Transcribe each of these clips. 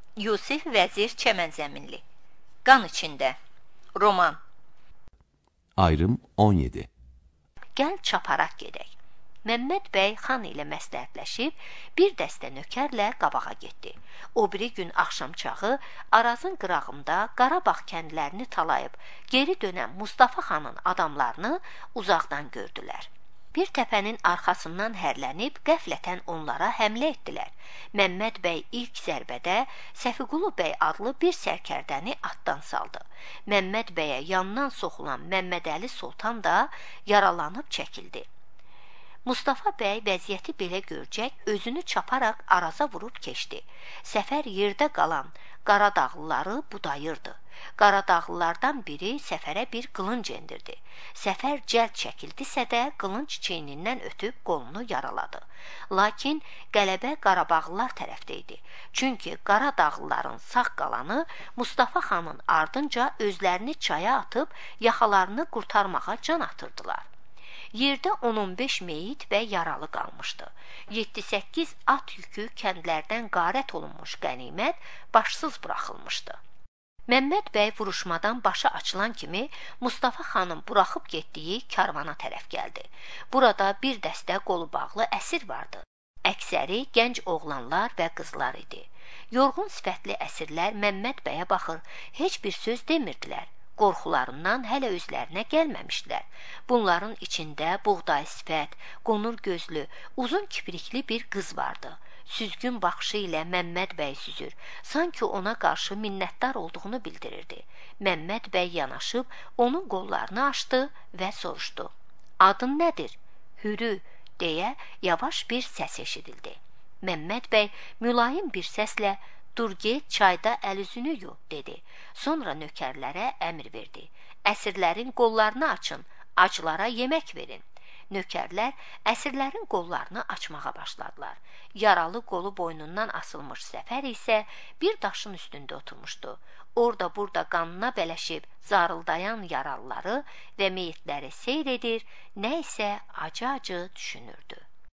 Yusif Vəzir Çəmənzəminli. Qan içində. Roman. Ayrım 17. Gəl çaparaq gedək. Məmməd bəy xan ilə məsləhətləşib bir dəstə nökərlə qabağa getdi. O biri gün axşamçağı Arazın qırağında Qarabağ kəndlərini talayıb geri dönən Mustafa xanın adamlarını uzaqdan gördülər. Bir təpənin arxasından hərlənib qəflətən onlara həmlə etdilər. Məmməd bəy ilk zərbədə Səfiqulu bəy adlı bir sərkərdəni atdan saldı. Məmməd bəyə yandan soxulan Məmmədəli Sultan da yaralanıb çəkildi. Mustafa bəy vəziyyəti belə görcək özünü çaparaq Araza vurub keçdi. Səfər yerdə qalan Qaradağlıları budayırdı. Qaradağlılardan biri Səfərə bir qılınc endirdi. Səfər cəld çəkildisə də qılınc çiynindən ötüb qolunu yaraladı. Lakin qələbə Qarabağlılar tərəfdə idi. Çünki Qaradağlıların sağ qalanı Mustafa xanın ardınca özlərini çaya atıb yaxalarını qurtarmağa can atırdılar. Yerdə 10-15 meyit və yaralı qalmışdı. 7-8 at yükü kəndlərdən qarət olunmuş qənimət başsız buraxılmışdı. Məmməd bəy vuruşmadan başı açılan kimi Mustafa xanın buraxıb getdiyi karvana tərəf gəldi. Burada bir dəstə qolu bağlı əsir vardı. Əksəri gənc oğlanlar və qızlar idi. Yorğun sifətli əsirlər Məmməd bəyə baxır, heç bir söz demirdilər. Qorxularından hələ özlərinə gəlməmişdilər. Bunların içində buğday sifət, qonur gözlü, uzun kiprikli bir qız vardı. Süzgün baxışı ilə Məmməd bəy süzür, sanki ona qarşı minnətdar olduğunu bildirirdi. Məmməd bəy yanaşıb onun qollarını açdı və soruşdu. Adın nədir? Hürü, deyə yavaş bir səs eşidildi. Məmməd bəy mülayim bir səslə dur get çayda əl-üzünü yu, dedi. Sonra nökərlərə əmr verdi. Əsirlərin qollarını açın, aclara yemək verin. Nökərlər əsirlərin qollarını açmağa başladılar. Yaralı qolu boynundan asılmış Səfər isə bir daşın üstündə oturmuşdu. Orada burada qanına bələşib zarıldayan yaralıları və meyitləri seyr edir, nə isə acı-acı düşünürdü.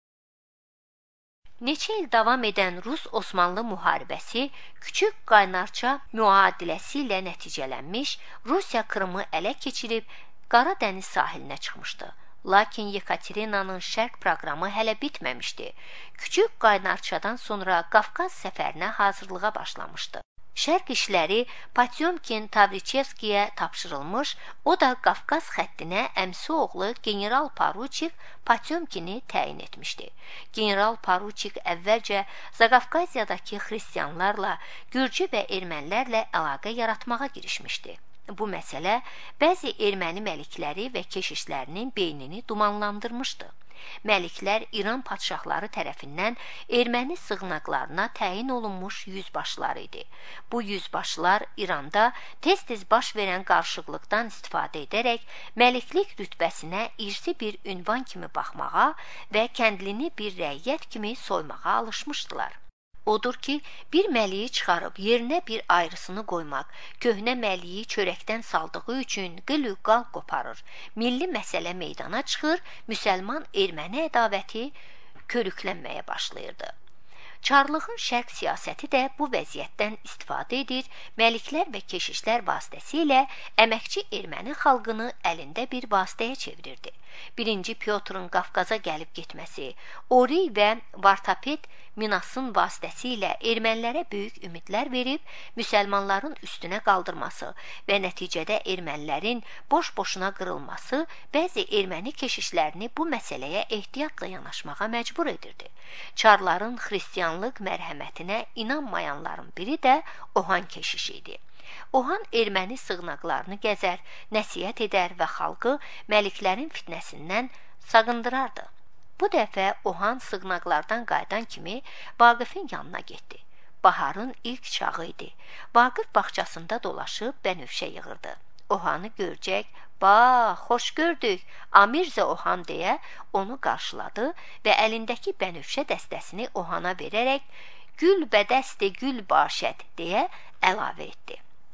Neçə il davam edən Rus-Osmanlı müharibəsi Küçük Qaynarca müadiləsi ilə nəticələnmiş, Rusiya Krımı ələ keçirib Qara dəniz sahilinə çıxmışdı. Lakin Yekaterinanın şərq proqramı hələ bitməmişdi. Küçük Qaynarçadan sonra Qafqaz səfərinə hazırlığa başlamışdı. Şərq işləri Potyomkin Tavriçevskiyə tapşırılmış, o da Qafqaz xəttinə əmsi oğlu general Paruçik Potyomkini təyin etmişdi. General Paruçik əvvəlcə Zaqafqaziyadakı xristianlarla, gürcü və ermənilərlə əlaqə yaratmağa girişmişdi. Bu məsələ bəzi erməni məlikləri və keşişlərinin beynini dumanlandırmışdı. Məliklər İran padşahları tərəfindən erməni sığınaqlarına təyin olunmuş yüzbaşılar idi. Bu yüzbaşılar İranda tez-tez baş verən qarışıqlıqdan istifadə edərək məliklik rütbəsinə irsi bir ünvan kimi baxmağa və kəndlini bir rəiyyət kimi soymağa alışmışdılar. Odur ki, bir məliyi çıxarıb yerinə bir ayrısını qoymaq, köhnə məliyi çörəkdən saldığı üçün qıl-qal qoparır. Milli məsələ meydana çıxır, müsəlman erməni ədavəti körüklənməyə başlayırdı. Çarlığın şərq siyasəti də bu vəziyyətdən istifadə edir, məliklər və keşişlər vasitəsilə əməkçi erməni xalqını əlində bir vasitəyə çevirirdi. 1. Pyotrun Qafqaza gəlib getməsi, Oriy və Vartapet Minasın vasitəsilə ermənilərə böyük ümidlər verib, müsəlmanların üstünə qaldırması və nəticədə ermənilərin boş-boşuna qırılması bəzi erməni keşişlərini bu məsələyə ehtiyatla yanaşmağa məcbur edirdi. Çarların xristianlıq mərhəmətinə inanmayanların biri də Ohan keşişi idi. Ohan erməni sığınaqlarını gəzər, nəsihət edər və xalqı məliklərin fitnəsindən saqındırardı. Bu dəfə Ohan sığınaqlardan qayıdan kimi Vaqifin yanına getdi. Baharın ilk çağı idi. Vaqif bağçasında dolaşıb bənövşə yığırdı. Ohanı görcək, bax, xoş gördük, Amirzə Ohan deyə onu qarşıladı və əlindəki bənövşə dəstəsini Ohana verərək gül bədəsti gül başət deyə əlavə etdi.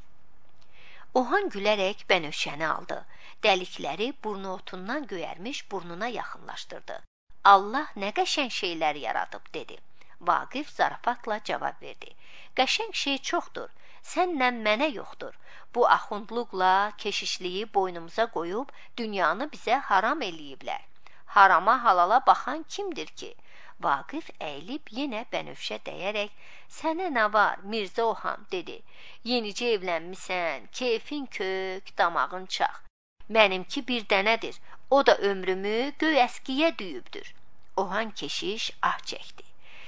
Ohan gülərək bənövşəni aldı. Dəlikləri burnu otundan göyərmiş burnuna yaxınlaşdırdı. Allah nə qəşəng şeylər yaradıb, dedi. Vaqif zarafatla cavab verdi. Qəşəng şey çoxdur, sənlə mənə yoxdur. Bu axundluqla keşişliyi boynumuza qoyub dünyanı bizə haram eləyiblər. Harama halala baxan kimdir ki? Vaqif əyilib yenə bənövşə dəyərək, sənə nə var, Mirzə Oxan, dedi. Yenicə evlənmisən, keyfin kök, damağın çax. Mənimki bir dənədir, o da ömrümü göy əskiyə düyübdür. Oxan keşiş ah çəkdi.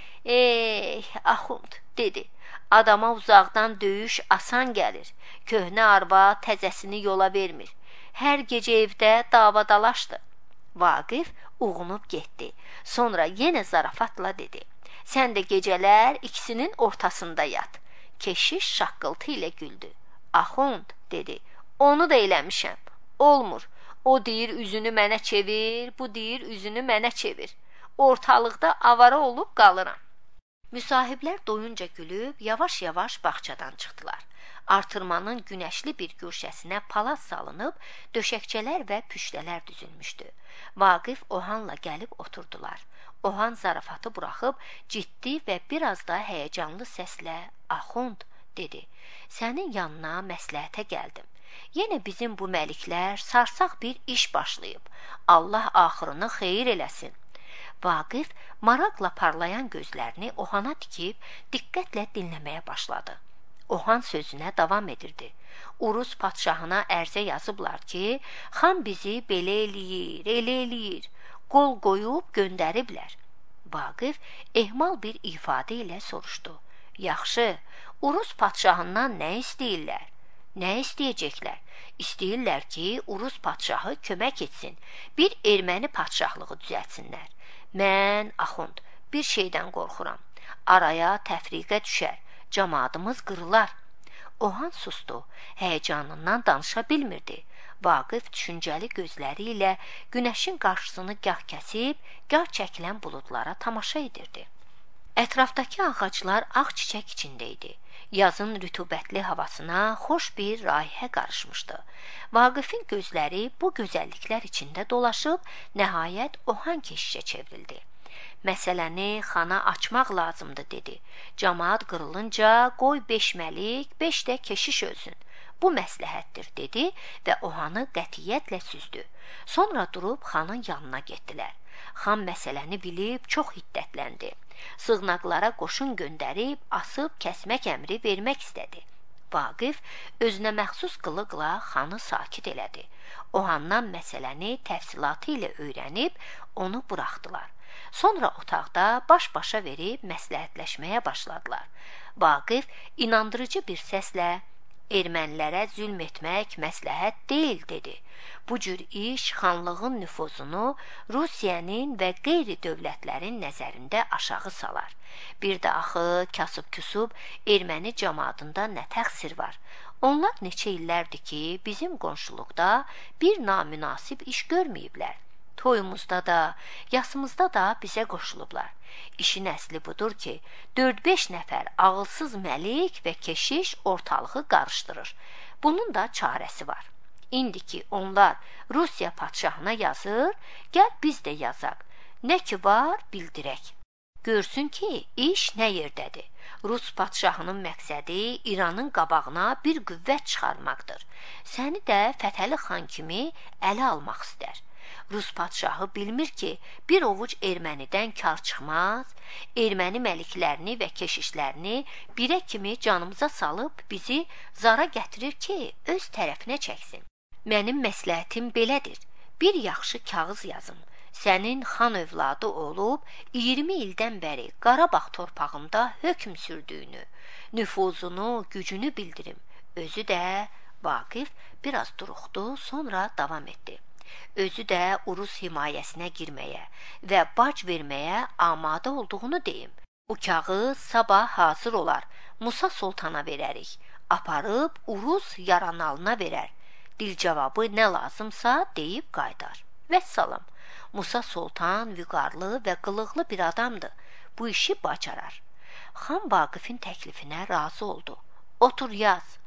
Ey, axund, dedi. Adama uzaqdan döyüş asan gəlir. Köhnə arvad təzəsini yola vermir. Hər gecə evdə davadalaşdı. Vaqif uğunub getdi. Sonra yenə zarafatla dedi. Sən də gecələr ikisinin ortasında yat. Keşiş şaqqıltı ilə güldü. Axund, dedi. Onu da eləmişəm. Olmur. O deyir üzünü mənə çevir, bu deyir üzünü mənə çevir. Ortalıqda avara olub qalıram. Müsahiblər doyunca gülüb yavaş-yavaş bağçadan çıxdılar. Artırmanın günəşli bir güşəsinə palas salınıb, döşəkçələr və püştələr düzülmüşdü. Vaqif Ohanla gəlib oturdular. Ohan zarafatı buraxıb ciddi və biraz da həyəcanlı səslə Axund, dedi. Sənin yanına məsləhətə gəldim. Yenə bizim bu məliklər sarsaq bir iş başlayıb. Allah axırını xeyir eləsin. Vaqif maraqla parlayan gözlərini Ohana tikib diqqətlə dinləməyə başladı. Ohan sözünə davam edirdi. Urus padşahına ərzə yazıblar ki, xan bizi belə eləyir, elə eləyir. Qol qoyub göndəriblər. Vaqif ehmal bir ifadə ilə soruşdu. Yaxşı, Urus padşahından nə istəyirlər? Nə istəyəcəklər? İstəyirlər ki, Urus padşahı kömək etsin, bir erməni padşahlığı düzəltsinlər. Mən, Axund, bir şeydən qorxuram. Araya təfriqə düşər, cəmaatımız qırılar. Ohan sustu, həyəcanından danışa bilmirdi. Vaqif düşüncəli gözləri ilə günəşin qarşısını gah kəsib, gah çəkilən buludlara tamaşa edirdi. Ətrafdakı ağaclar ağ çiçək içində idi. Yazın rütubətli havasına xoş bir raihə qarışmışdı. Vaqifin gözləri bu gözəlliklər içində dolaşıb, nəhayət Ohan keşişə çevrildi. Məsələni xana açmaq lazımdır, dedi. Camaat qırılınca qoy 5 məlik, 5 də keşiş ölsün. Bu məsləhətdir, dedi və Ohanı qətiyyətlə süzdü. Sonra durub xanın yanına getdilər. Xan məsələni bilib çox hiddətləndi. Sığnaqlara qoşun göndərib, asıb kəsmək əmri vermək istədi. Vaqif özünə məxsus qılıqla xanı sakit elədi. Ohandan məsələni təfsilatı ilə öyrənib, onu buraxdılar. Sonra otaqda baş-başa verib məsləhətləşməyə başladılar. Vaqif inandırıcı bir səslə, ermənilərə zülm etmək məsləhət deyil, dedi. Bu cür iş xanlığın nüfuzunu Rusiyanın və qeyri dövlətlərin nəzərində aşağı salar. Bir də axı kasıb-küsub erməni cəmaatında nə təqsir var? Onlar neçə illərdir ki, bizim qonşuluqda bir namünasib iş görməyiblər. Toyumuzda da, yasımızda da bizə qoşulublar. İşin əsli budur ki, 4-5 nəfər ağılsız məlik və keşiş ortalığı qarışdırır. Bunun da çarəsi var. İndi ki, onlar Rusiya padşahına yazır, gəl biz də yazaq. Nə ki var, bildirək. Görsün ki, iş nə yerdədir. Rus padşahının məqsədi İranın qabağına bir qüvvət çıxarmaqdır. Səni də Fətəli xan kimi ələ almaq istər. Rus padşahı bilmir ki, bir ovuc ermənidən kar çıxmaz, erməni məliklərini və keşişlərini birə kimi canımıza salıb bizi zara gətirir ki, öz tərəfinə çəksin. Mənim məsləhətim belədir, bir yaxşı kağız yazım. Sənin xan övladı olub 20 ildən bəri Qarabağ torpağında hökm sürdüyünü, nüfuzunu, gücünü bildirim. Özü də Vaqif biraz duruxdu, sonra davam etdi. Özü də Urus himayəsinə girməyə və bac verməyə amadə olduğunu deyim. Bu kağız sabah hazır olar, Musa Sultana verərik. Aparıb Urus yaranalına verər. Dil cavabı nə lazımsa deyib qaydar. Vəssalam. Musa Sultan vüqarlı və qılıqlı bir adamdır. Bu işi bacarar. Xan Vaqifin təklifinə razı oldu. Otur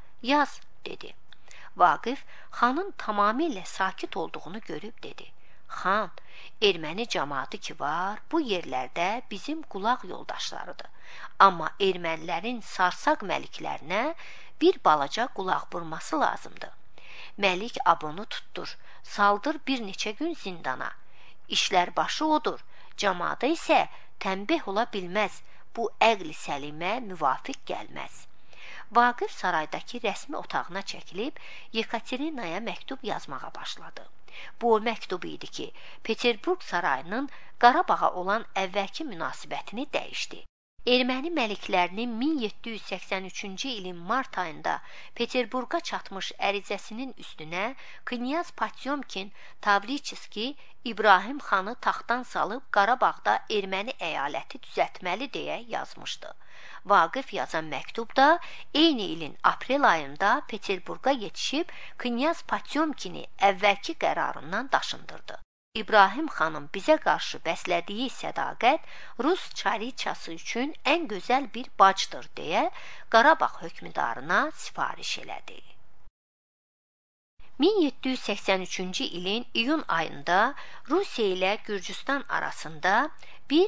yaz, dedi. Vaqif xanın tamamilə sakit olduğunu görüb dedi. Xan, erməni cəmaatı ki var, bu yerlərdə bizim qulaq yoldaşlarıdır. Amma ermənilərin sarsaq məliklərinə bir balaca qulaq vurması lazımdır. Məlik abonu tutdur, saldır bir neçə gün zindana. İşlər başı odur, cəmaata isə tənbih ola bilməz, bu əql-i səlimə müvafiq gəlməz. Vaqif saraydakı rəsmi otağına çəkilib, Yekaterinaya məktub yazmağa başladı. Bu o məktub idi ki, Peterburq sarayının Qarabağa olan əvvəlki münasibətini dəyişdi. Erməni məliklərinin 1783-cü ilin mart ayında Peterburqa çatmış ərizəsinin üstünə Knyaz Potyomkin Tavriçski İbrahim xanı taxtdan salıb Qarabağda erməni əyaləti düzəltməli deyə yazmışdı. Vaqif yazan məktubda eyni ilin aprel ayında Peterburqa yetişib Knyaz Potyomkini əvvəlki qərarından daşındırdı. İbrahim xanın bizə qarşı bəslədiyi sədaqət Rus çariçası üçün ən gözəl bir bacdır deyə Qarabağ hökmdarına sifariş elədi. 1783-cü ilin iyun ayında Rusiya ilə Gürcüstan arasında bir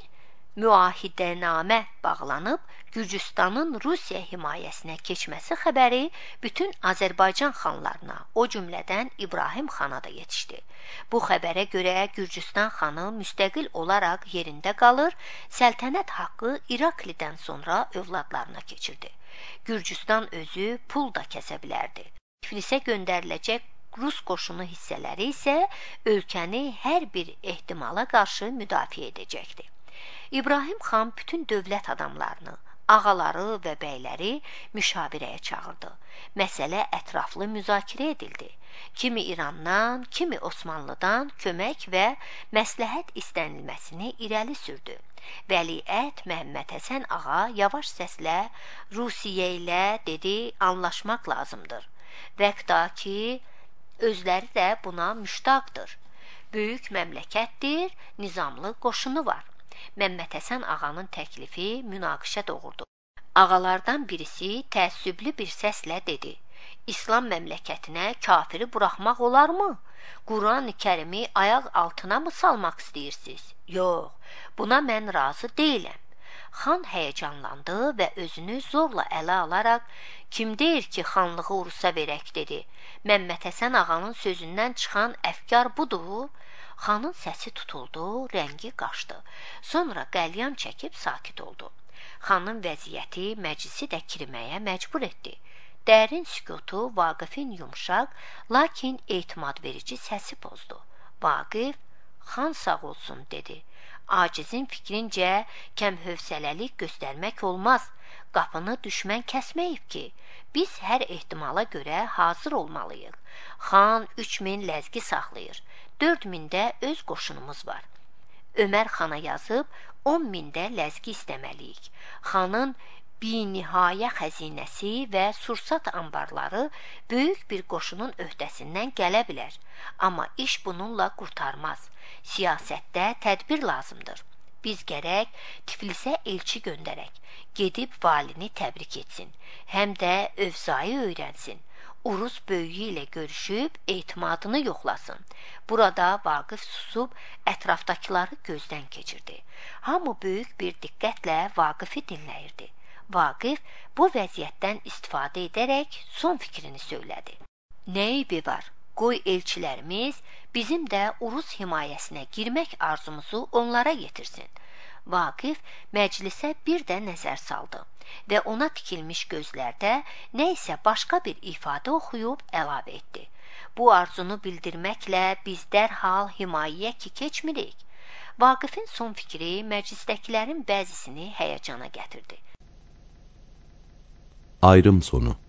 müahidənamə bağlanıb Gürcüstanın Rusiya himayəsinə keçməsi xəbəri bütün Azərbaycan xanlarına, o cümlədən İbrahim xana da yetişdi. Bu xəbərə görə Gürcüstan xanı müstəqil olaraq yerində qalır, səltənət haqqı İraklidən sonra övladlarına keçirdi. Gürcüstan özü pul da kəsə bilərdi. Tiflisə göndəriləcək Rus qoşunu hissələri isə ölkəni hər bir ehtimala qarşı müdafiə edəcəkdi. İbrahim xan bütün dövlət adamlarını, ağaları və bəyləri müşavirəyə çağırdı. Məsələ ətraflı müzakirə edildi. Kimi İrandan, kimi Osmanlıdan kömək və məsləhət istənilməsini irəli sürdü. Vəliəhd Məhəmməd Həsən ağa yavaş səslə Rusiya ilə dedi, anlaşmaq lazımdır. Vəqda ki, özləri də buna müştaqdır. Böyük məmləkətdir, nizamlı qoşunu var. Məmməd Həsən ağanın təklifi münaqişə doğurdu. Ağalardan birisi təəssüblü bir səslə dedi, İslam məmləkətinə kafiri buraxmaq olarmı? Quran-ı Kərimi ayaq altına mı salmaq istəyirsiniz? Yox, buna mən razı deyiləm. Xan həyəcanlandı və özünü zorla ələ alaraq, kim deyir ki, xanlığı Urusa verək, dedi. Məmməd Həsən ağanın sözündən çıxan əfkar budur. Xanın səsi tutuldu, rəngi qaçdı. Sonra qəlyan çəkib sakit oldu. Xanın vəziyyəti məclisi də kiriməyə məcbur etdi. Dərin sükutu Vaqifin yumşaq, lakin etimad verici səsi pozdu. Vaqif, xan sağ olsun, dedi. Acizin fikrincə kəmhövsələlik göstərmək olmaz. Qapını düşmən kəsməyib ki, biz hər ehtimala görə hazır olmalıyıq. Xan 3000 ləzgi saxlayır, 4000 də öz qoşunumuz var. Ömər xana yazıb 10.000 də ləzgi istəməliyik. Xanın binihayə xəzinəsi və sursat anbarları böyük bir qoşunun öhdəsindən gələ bilər. Amma iş bununla qurtarmaz. Siyasətdə tədbir lazımdır. Biz gərək Tiflisə elçi göndərək, gedib valini təbrik etsin, həm də övzayı öyrənsin. Urus böyüyü ilə görüşüb etimadını yoxlasın. Burada Vaqif susub ətrafdakıları gözdən keçirdi. Hamı böyük bir diqqətlə Vaqifi dinləyirdi. Vaqif bu vəziyyətdən istifadə edərək son fikrini söylədi. Nə eybi var? Qoy elçilərimiz bizim də Urus himayəsinə girmək arzumuzu onlara yetirsin. Vaqif məclisə bir də nəzər saldı və ona tikilmiş gözlərdə nə isə başqa bir ifadə oxuyub əlavə etdi. Bu arzunu bildirməklə biz dərhal himayəyə ki keçmirik. Vaqifin son fikri məclisdəkilərin bəzisini həyəcana gətirdi. Ayrım sonu.